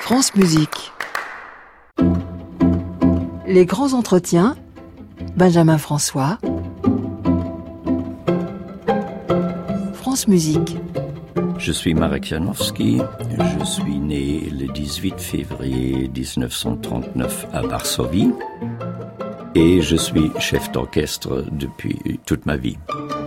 France Musique. Les grands entretiens, Benjamin François, France Musique. Je suis Marek Janowski, je suis né le 18 février 1939 à Varsovie et je suis chef d'orchestre depuis toute ma vie.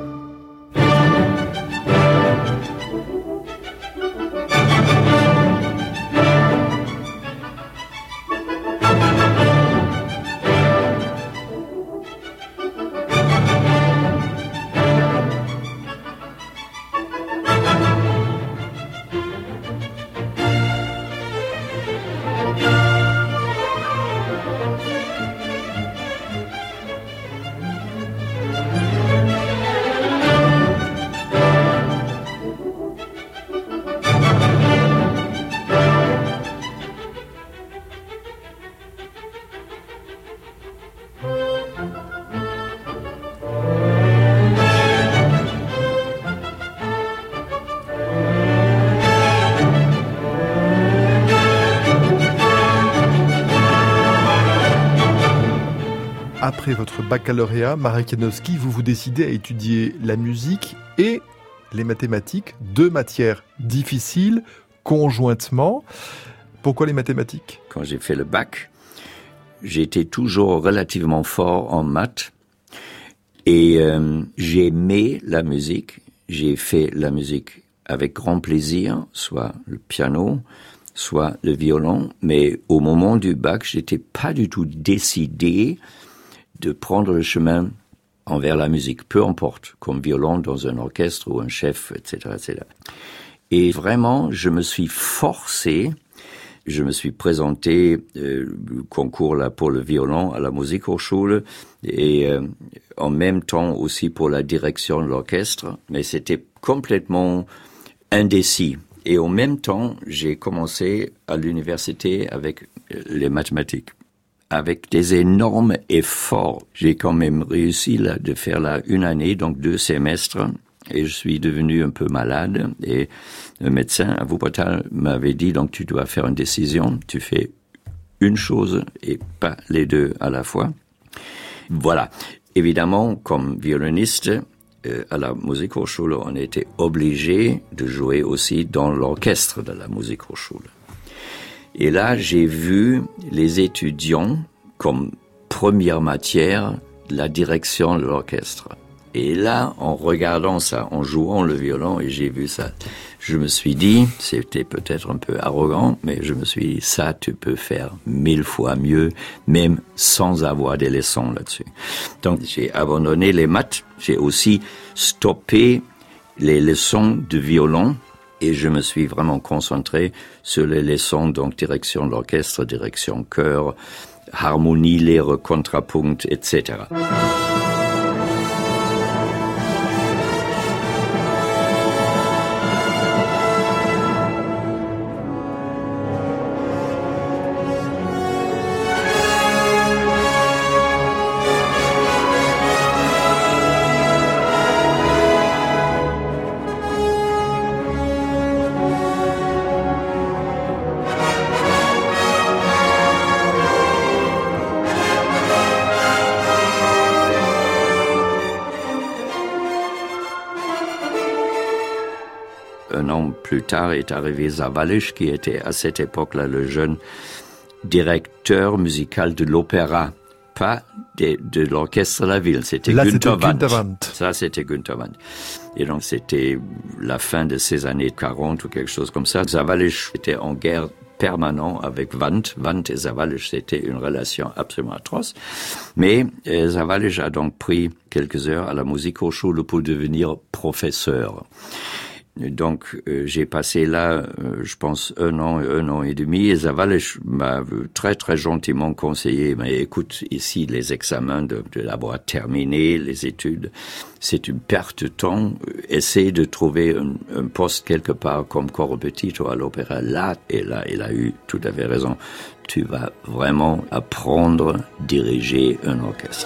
Après votre baccalauréat, Marek Janowski, vous décidez à étudier la musique et les mathématiques, deux matières difficiles, conjointement. Pourquoi les mathématiques ? Quand j'ai fait le bac, j'étais toujours relativement fort en maths et j'aimais la musique. J'ai fait la musique avec grand plaisir, soit le piano, soit le violon. Mais au moment du bac, j'étais pas du tout décidé de prendre le chemin envers la musique, peu importe, comme violon dans un orchestre ou un chef, etc., etc. Et vraiment, je me suis forcé, je me suis présenté concours là pour le violon à la Musikhochschule et en même temps aussi pour la direction de l'orchestre, mais c'était complètement indécis. Et en même temps, j'ai commencé à l'université avec les mathématiques. Avec des énormes efforts, j'ai quand même réussi là, de faire là une année, donc 2 semestres, et je suis devenu un peu malade. Et le médecin à Wuppertal m'avait dit, donc tu dois faire une décision, tu fais une chose et pas les deux à la fois. Voilà. Évidemment, comme violoniste, à la Musikhochschule, on était obligé de jouer aussi dans l'orchestre de la Musikhochschule. Et là, j'ai vu les étudiants comme première matière la direction de l'orchestre. Et là, en regardant ça, en jouant le violon, et j'ai vu ça, je me suis dit, c'était peut-être un peu arrogant, mais je me suis dit, ça, tu peux faire 1000 fois mieux, même sans avoir des leçons là-dessus. Donc, j'ai abandonné les maths, j'ai aussi stoppé les leçons de violon, et je me suis vraiment concentré sur les leçons, donc direction de l'orchestre, direction chœur, harmonie, Lehre, Kontrapunkt, etc. Un an plus tard est arrivé Sawallisch, qui était à cette époque-là le jeune directeur musical de l'opéra, pas de l'orchestre de la ville. C'était Günther Wandt. Ça, c'était Günther Wandt. Et donc, c'était la fin de ces années 40 ou quelque chose comme ça. Sawallisch était en guerre permanente avec Wandt. Wandt et Sawallisch, c'était une relation absolument atroce. Mais Sawallisch a donc pris quelques heures à la Musikhochschule pour devenir professeur. Donc, j'ai passé là, je pense, un an et demi, et Sawallisch m'a très, très gentiment conseillé, mais écoute, ici, les examens de l'avoir terminé, les études, c'est une perte de temps. Essaye de trouver un poste quelque part comme correpetitor à l'opéra. Là, il a eu tout à fait raison. Tu vas vraiment apprendre à diriger un orchestre.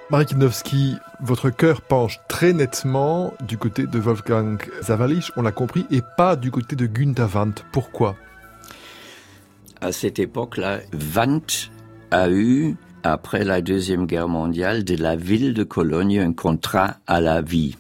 Marek Janowski, votre cœur penche très nettement du côté de Wolfgang Sawallisch, on l'a compris, et pas du côté de Günther Wandt. Pourquoi ? À cette époque-là, Wandt a eu, après la Deuxième Guerre mondiale, de la ville de Cologne un contrat à la vie.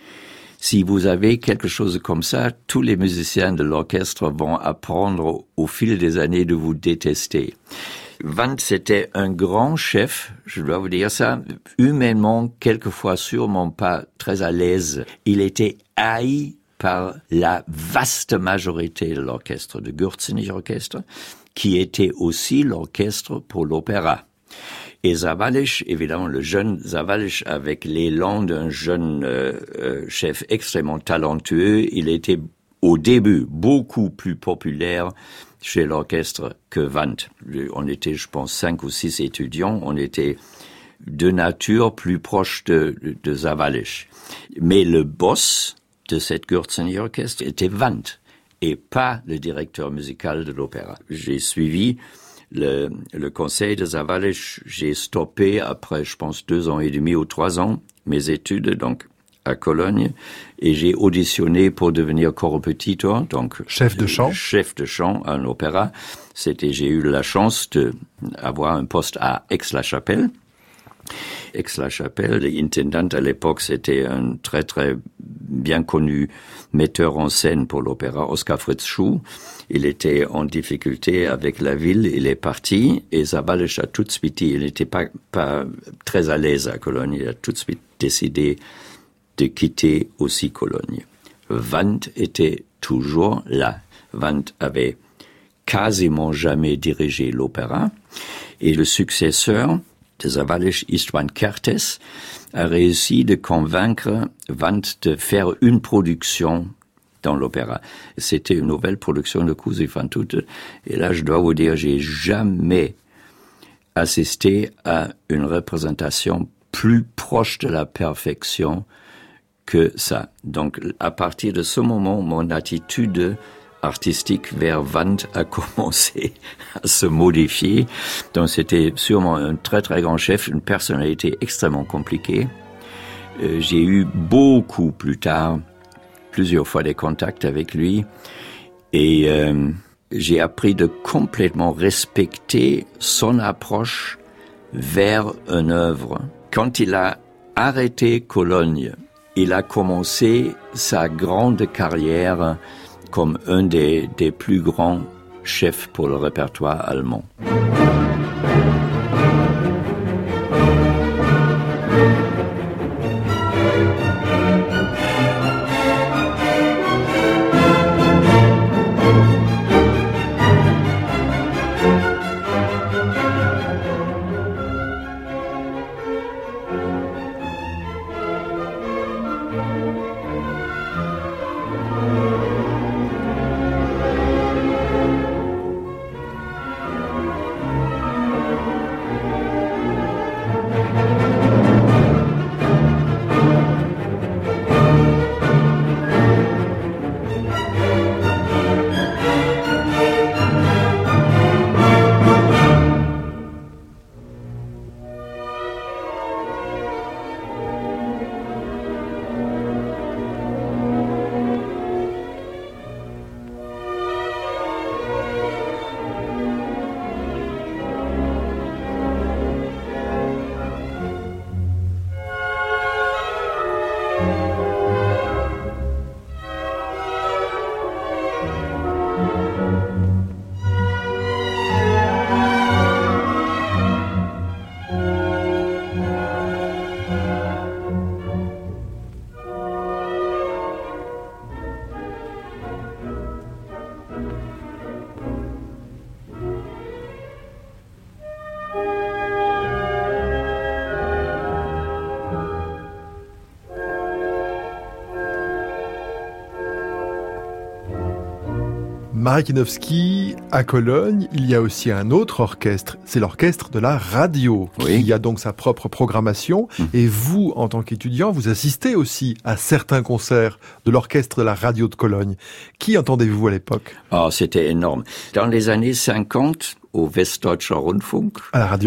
Si vous avez quelque chose comme ça, tous les musiciens de l'orchestre vont apprendre au fil des années de vous détester. Wandt, c'était un grand chef, je dois vous dire ça, humainement, quelquefois sûrement pas très à l'aise. Il était haï par la vaste majorité de l'orchestre, de Gürzenich Orchestre, qui était aussi l'orchestre pour l'opéra. Et Sawallisch, évidemment, le jeune Sawallisch, avec l'élan d'un jeune chef extrêmement talentueux, il était au début beaucoup plus populaire chez l'orchestre que Wandt. On était, je pense, 5 ou 6 étudiants. On était de nature plus proche de Sawallisch. Mais le boss de cette Gürzenich Orchestre était Wandt et pas le directeur musical de l'opéra. J'ai suivi le conseil de Sawallisch. J'ai stoppé après, je pense, 2 ans et demi ou 3 ans mes études, donc à Cologne, et j'ai auditionné pour devenir correpetitor, donc chef de chant à l'opéra. J'ai eu la chance d'avoir un poste à Aix-la-Chapelle. Aix-la-Chapelle, l'intendant à l'époque, c'était un très très bien connu metteur en scène pour l'opéra, Oskar Fritz Schuh. Il était en difficulté avec la ville, il est parti, et Sawallisch a tout de suite, il n'était pas très à l'aise à Cologne, il a tout de suite décidé de quitter aussi Cologne. Wandt était toujours là. Wandt avait quasiment jamais dirigé l'opéra, et le successeur de Sawallisch, István Kertész, a réussi de convaincre Wandt de faire une production dans l'opéra. C'était une nouvelle production de Cousy van Tutte, et là, je dois vous dire, j'ai jamais assisté à une représentation plus proche de la perfection que ça. Donc, à partir de ce moment, mon attitude artistique vers Wandt a commencé à se modifier. Donc, c'était sûrement un très très grand chef, une personnalité extrêmement compliquée. J'ai eu beaucoup plus tard, plusieurs fois des contacts avec lui, et j'ai appris de complètement respecter son approche vers une œuvre. Quand il a arrêté Cologne, il a commencé sa grande carrière comme un des plus grands chefs pour le répertoire allemand. Marek Janowski, à Cologne, il y a aussi un autre orchestre, c'est l'orchestre de la radio, qui a donc sa propre programmation. Et vous, en tant qu'étudiant, vous assistez aussi à certains concerts de l'orchestre de la radio de Cologne. Qui entendez-vous à l'époque ? Oh, c'était énorme. Dans les années 50, au Westdeutscher Rundfunk, à la radio,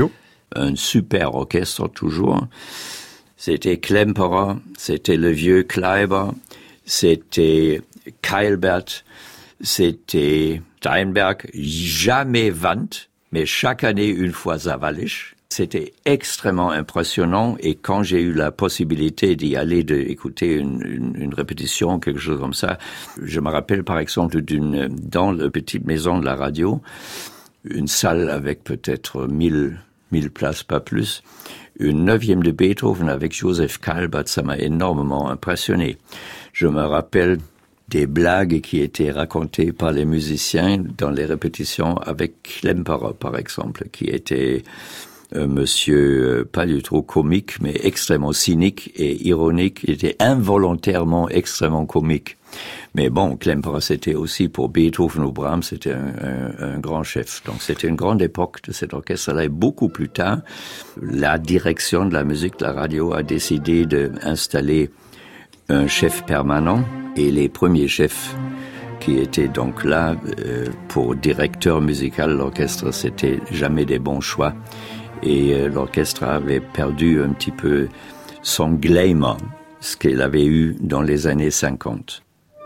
un super orchestre toujours. C'était Klemperer, c'était le vieux Kleiber, c'était Keilbert, c'était Steinberg, jamais Wandt, mais chaque année une fois Zawalisch. C'était extrêmement impressionnant et quand j'ai eu la possibilité d'y aller, d'écouter une répétition, quelque chose comme ça, je me rappelle par exemple dans la petite maison de la radio, une salle avec peut-être 1000 places, pas plus, une 9e de Beethoven avec Joseph Keilbert, ça m'a énormément impressionné. Je me rappelle des blagues qui étaient racontées par les musiciens dans les répétitions avec Klemperer, par exemple, qui était un monsieur pas du tout comique, mais extrêmement cynique et ironique. Il était involontairement extrêmement comique. Mais bon, Klemperer, c'était aussi pour Beethoven ou Brahms, c'était un grand chef. Donc c'était une grande époque de cet orchestre-là. Et beaucoup plus tard, la direction de la musique de la radio a décidé d'installer un chef permanent. Et les premiers chefs qui étaient donc là pour directeur musical de l'orchestre, c'était jamais des bons choix. Et l'orchestre avait perdu un petit peu son glamour, ce qu'il avait eu dans les années 50.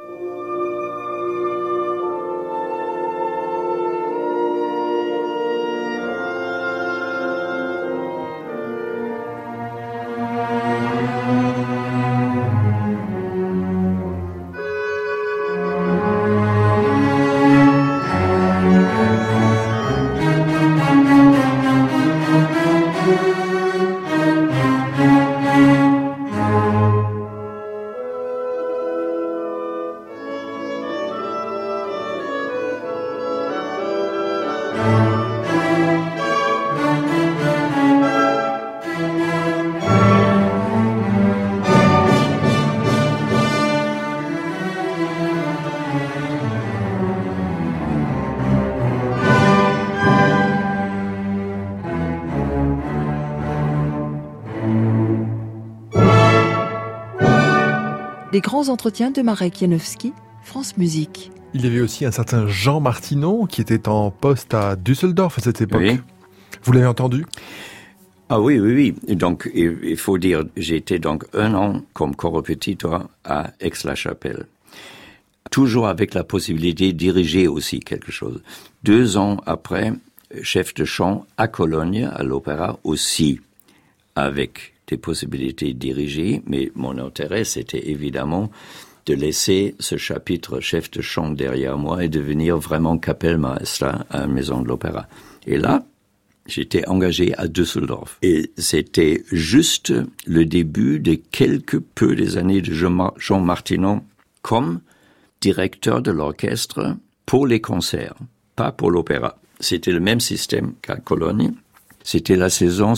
Les grands entretiens de Marek Janowski, France Musique. Il y avait aussi un certain Jean Martinon qui était en poste à Düsseldorf à cette époque. Oui. Vous l'avez entendu ? Ah oui. Donc, il faut dire, j'ai été donc 1 an comme chorépétiteur à Aix-la-Chapelle. Toujours avec la possibilité de diriger aussi quelque chose. 2 ans après, chef de chant à Cologne, à l'opéra aussi, avec des possibilités de diriger, mais mon intérêt, c'était évidemment de laisser ce chapitre chef de chant derrière moi et devenir vraiment Kapellmeister à la Maison de l'Opéra. Et là, j'étais engagé à Düsseldorf. Et c'était juste le début de quelque peu des années de Jean Martinon comme directeur de l'orchestre pour les concerts, pas pour l'opéra. C'était le même système qu'à Cologne. C'était la saison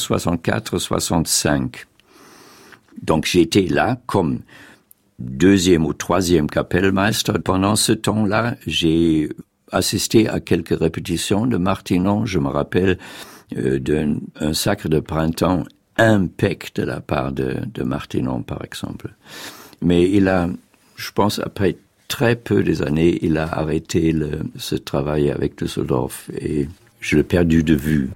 64-65. Donc j'étais là comme 2e ou 3e Kapellmeister. Pendant ce temps-là, j'ai assisté à quelques répétitions de Martinon. Je me rappelle d'un sacre de printemps impec de la part de Martinon, par exemple. Mais il a, je pense, après très peu des années, il a arrêté ce travail avec Düsseldorf et je l'ai perdu de vue.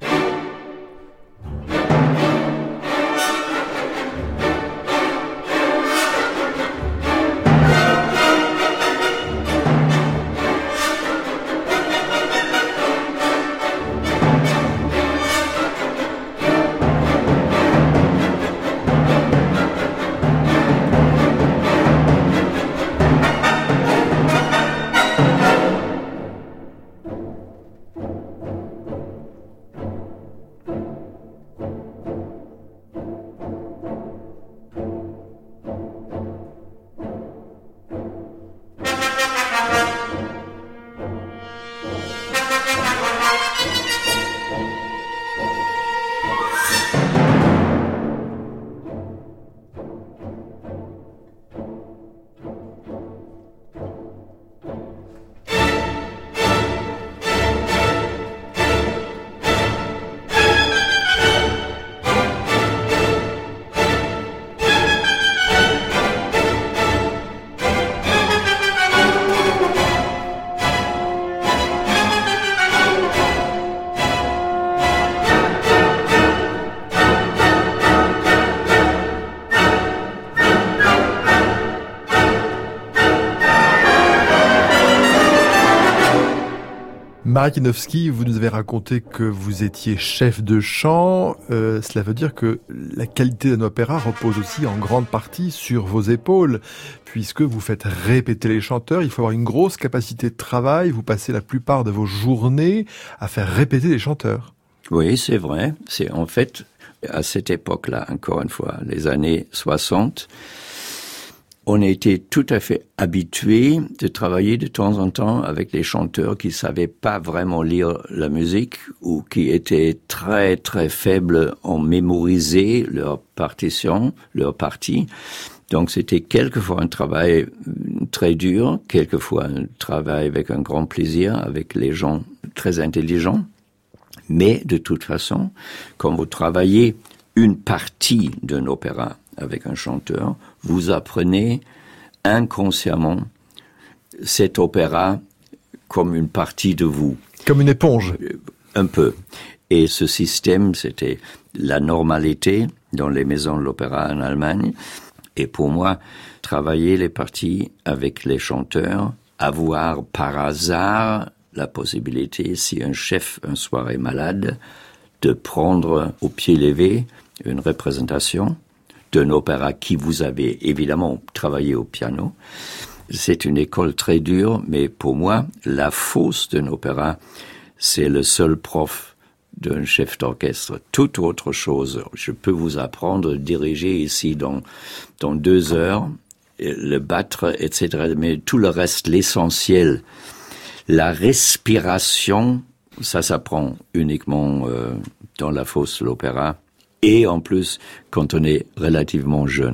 Marek Janowski, vous nous avez raconté que vous étiez chef de chant. Cela veut dire que la qualité d'un opéra repose aussi en grande partie sur vos épaules, puisque vous faites répéter les chanteurs. Il faut avoir une grosse capacité de travail. Vous passez la plupart de vos journées à faire répéter les chanteurs. Oui, c'est vrai. C'est en fait, à cette époque-là, encore une fois, les années 60, on était tout à fait habitués de travailler de temps en temps avec des chanteurs qui savaient pas vraiment lire la musique ou qui étaient très très faibles en mémoriser leur partition, leur partie. Donc c'était quelquefois un travail très dur, quelquefois un travail avec un grand plaisir, avec les gens très intelligents. Mais de toute façon, quand vous travaillez une partie d'un opéra avec un chanteur, vous apprenez inconsciemment cet opéra comme une partie de vous. Comme une éponge. Un peu. Et ce système, c'était la normalité dans les maisons de l'opéra en Allemagne. Et pour moi, travailler les parties avec les chanteurs, avoir par hasard la possibilité, si un chef un soir est malade, de prendre au pied levé une représentation d'un opéra qui vous avez évidemment travaillé au piano. C'est une école très dure, mais pour moi, la fosse d'un opéra, c'est le seul prof d'un chef d'orchestre. Toute autre chose, je peux vous apprendre à diriger ici dans 2 heures, le battre, etc. Mais tout le reste, l'essentiel, la respiration, ça s'apprend uniquement dans la fosse de l'opéra. Et en plus, quand on est relativement jeune.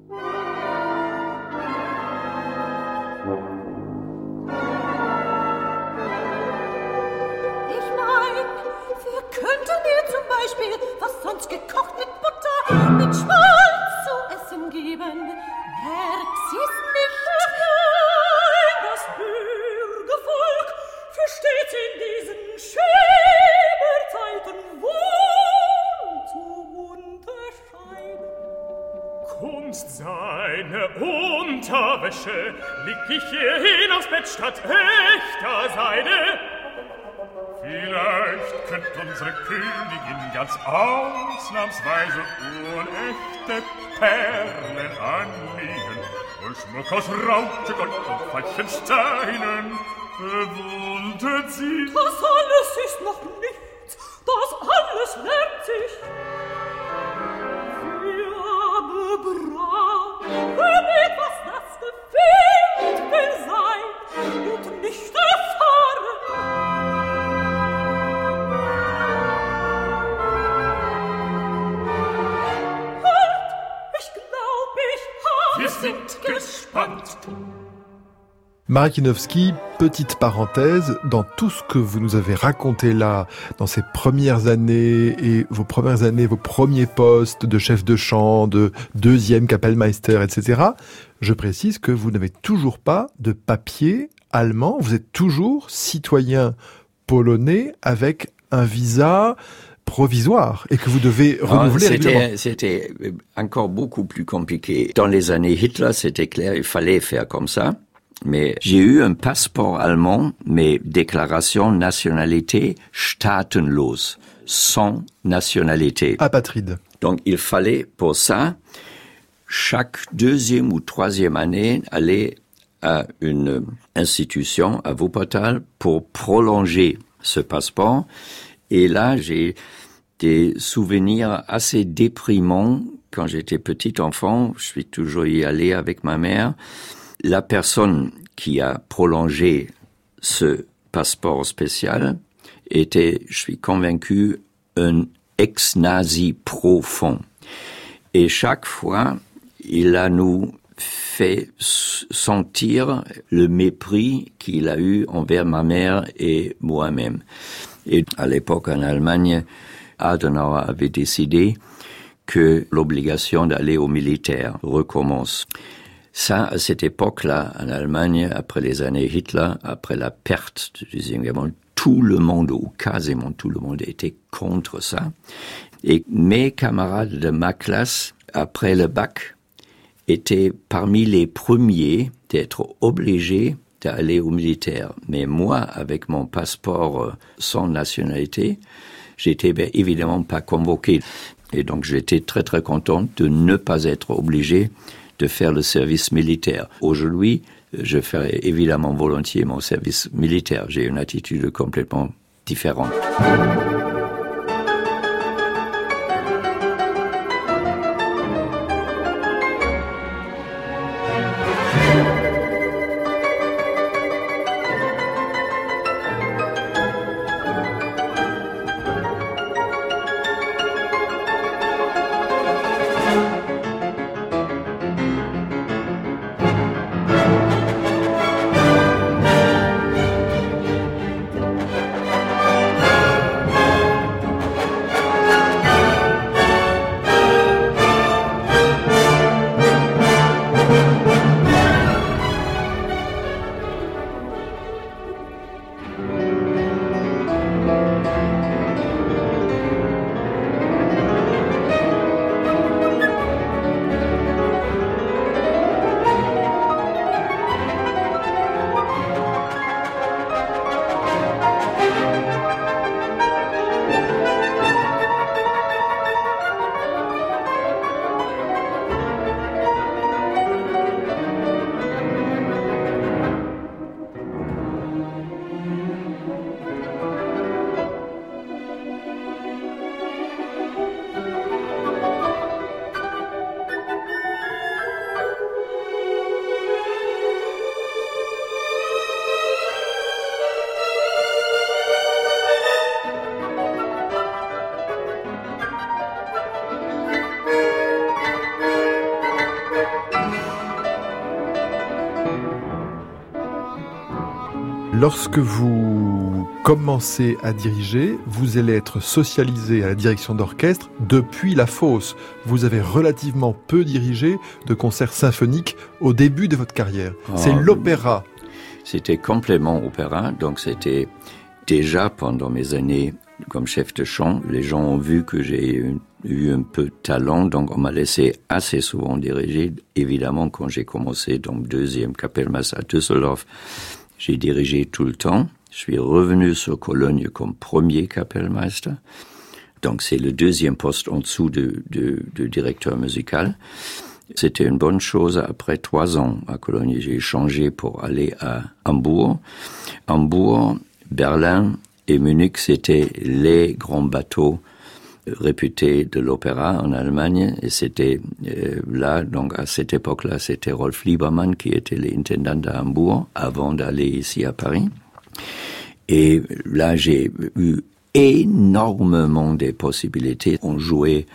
Ich mein, wir könnten dir zum Beispiel, was sonst gekocht mit Butter, mit Schmalz zu essen geben. Merkst du's nicht? Nein, das Bürgervolk versteht in diesen Schäberzeiten wohl zu unterscheiden. Kunst seine Unterwäsche, lieg ich hierhin aufs Bett statt echter Seide. Vielleicht könnte unsere Königin ganz ausnahmsweise unechte Perlen anlegen und Schmuck aus Rauche, Gold und Veilchensteinen. Bewundert sie. Das alles ist noch nichts, das alles lernt sich. Für arme Braut, wenn etwas das gefehlt will sein und nicht erfahren. Wir sind gespannt. Marek Janowski, petite parenthèse, dans tout ce que vous nous avez raconté là, dans ces premières années, vos premiers postes de chef de chant, de deuxième Kapellmeister, etc., je précise que vous n'avez toujours pas de papier allemand, vous êtes toujours citoyen polonais avec un visa provisoire et que vous devez renouveler régulièrement. C'était encore beaucoup plus compliqué. Dans les années Hitler, c'était clair, il fallait faire comme ça. Mais j'ai eu un passeport allemand, mais déclaration nationalité staatenlos, sans nationalité. Apatride. Donc il fallait pour ça, chaque 2e ou 3e année, aller à une institution à Wuppertal pour prolonger ce passeport. Et là, j'ai des souvenirs assez déprimants. Quand j'étais petit enfant, je suis toujours y allé avec ma mère. La personne qui a prolongé ce passeport spécial était, je suis convaincu, un ex-nazi profond. Et chaque fois, il a nous fait sentir le mépris qu'il a eu envers ma mère et moi-même. Et à l'époque, en Allemagne, Adenauer avait décidé que l'obligation d'aller au militaire recommence. Ça, à cette époque-là, en Allemagne, après les années Hitler, après la perte du Deuxième Guerre mondiale, tout le monde, ou quasiment tout le monde, était contre ça. Et mes camarades de ma classe, après le bac, étaient parmi les premiers d'être obligés d'aller au militaire. Mais moi, avec mon passeport sans nationalité, j'étais évidemment pas convoqué. Et donc j'étais très très content de ne pas être obligé de faire le service militaire. Aujourd'hui, je ferai évidemment volontiers mon service militaire. J'ai une attitude complètement différente. Lorsque vous commencez à diriger, vous allez être socialisé à la direction d'orchestre depuis la fosse. Vous avez relativement peu dirigé de concerts symphoniques au début de votre carrière. C'est l'opéra. C'était complètement opéra, donc c'était déjà pendant mes années comme chef de chant, les gens ont vu que j'ai eu un peu de talent, donc on m'a laissé assez souvent diriger. Évidemment, quand j'ai commencé donc deuxième Kapellmeister à Düsseldorf, j'ai dirigé tout le temps. Je suis revenu sur Cologne comme premier Kapellmeister. Donc c'est le deuxième poste en dessous de directeur musical. C'était une bonne chose. Après 3 ans à Cologne, j'ai changé pour aller à Hambourg. Hambourg, Berlin et Munich, c'était les grands bateaux réputés de l'opéra en Allemagne. Et c'était là, donc à cette époque-là, c'était Rolf Liebermann qui était l'intendant à Hambourg avant d'aller ici à Paris. Et là, j'ai eu énormément de possibilités. On jouait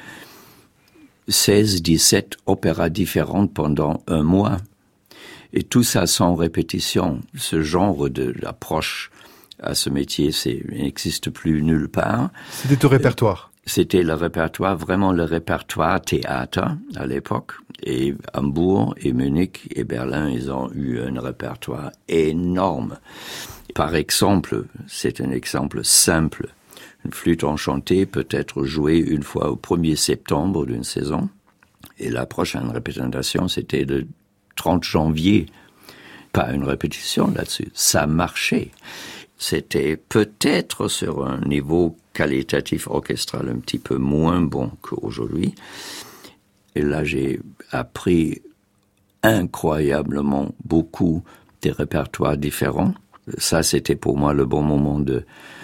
16, 17 opéras différentes pendant un mois. Et tout ça sans répétition. Ce genre d'approche à ce métier, n'existe plus nulle part. C'était au répertoire. C'était le répertoire, vraiment le répertoire théâtre à l'époque. Et Hambourg et Munich et Berlin, ils ont eu un répertoire énorme. Par exemple, c'est un exemple simple. Une flûte enchantée peut être jouée une fois au 1er septembre d'une saison. Et la prochaine répétition, c'était le 30 janvier. Pas une répétition là-dessus. Ça marchait. C'était peut-être sur un niveau qualitatif orchestral un petit peu moins bon qu'aujourd'hui. Et là, j'ai appris incroyablement beaucoup des répertoires différents. Ça, c'était pour moi le bon moment de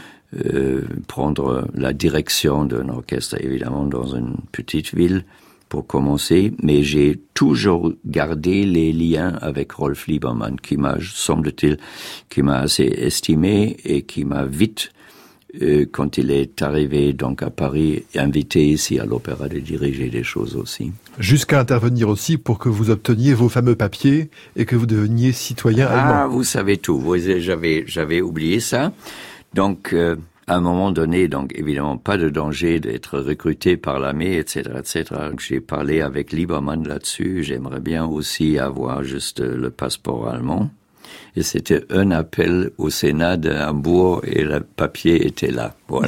prendre la direction d'un orchestre, évidemment, dans une petite ville pour commencer. Mais j'ai toujours gardé les liens avec Rolf Liebermann, qui m'a, semble-t-il, qui m'a assez estimé et qui m'a vite, quand il est arrivé donc à Paris, invité ici à l'Opéra de diriger des choses aussi. Jusqu'à intervenir aussi pour que vous obteniez vos fameux papiers et que vous deveniez citoyen allemand. Ah, vous savez tout. J'avais oublié ça. Donc, à un moment donné, donc évidemment pas de danger d'être recruté par l'armée, etc., etc. Donc, j'ai parlé avec Liebermann là-dessus. J'aimerais bien aussi avoir juste le passeport allemand. Et c'était un appel au Sénat de Hambourg et le papier était là. Voilà.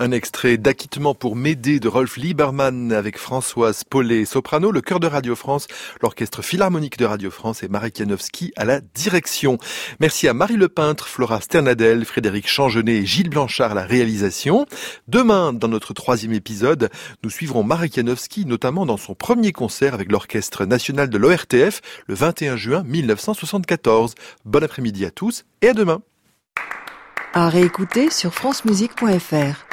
Un extrait d'Acquittement pour Médée de Rolf Liebermann avec Françoise Paulet, soprano, le chœur de Radio France, l'orchestre philharmonique de Radio France et Marek Janowski à la direction. Merci à Marie Lepeintre, Flora Sternadel, Frédéric Changenet et Gilles Blanchard à la réalisation. Demain, dans notre 3e épisode, nous suivrons Marek Janowski, notamment dans son premier concert avec l'Orchestre national de l'ORTF le 21 juin 1974. Bon après-midi à tous et à demain. À réécouter sur francemusique.fr.